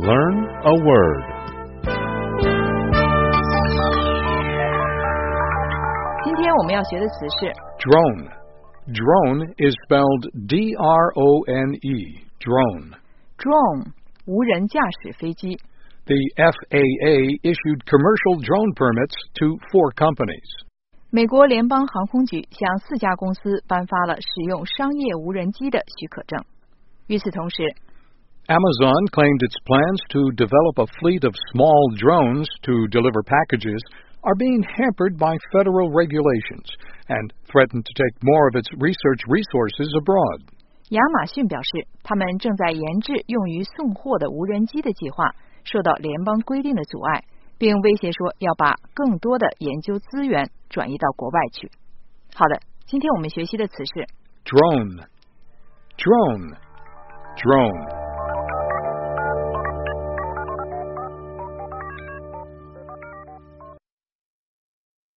Learn a word. 今天我们要学的词是 Drone. Drone is spelled D-R-O-N-E. Drone. drone 无人驾驶飞机。 The FAA issued commercial drone permits to 4 companies. 美国联邦航空局向4家公司颁发了使用商业无人机的许可证。与此同时 Amazon claimed its plans to develop a fleet of small drones to deliver packages are being hampered by federal regulations and threatened to take more of its research resources abroad. 亚马逊表示，他们正在研制用于送货的无人机的计划受到联邦规定的阻碍，并威胁说要把更多的研究资源转移到国外去。好的，今天我们学习的词是 Drone. Drone. Drone.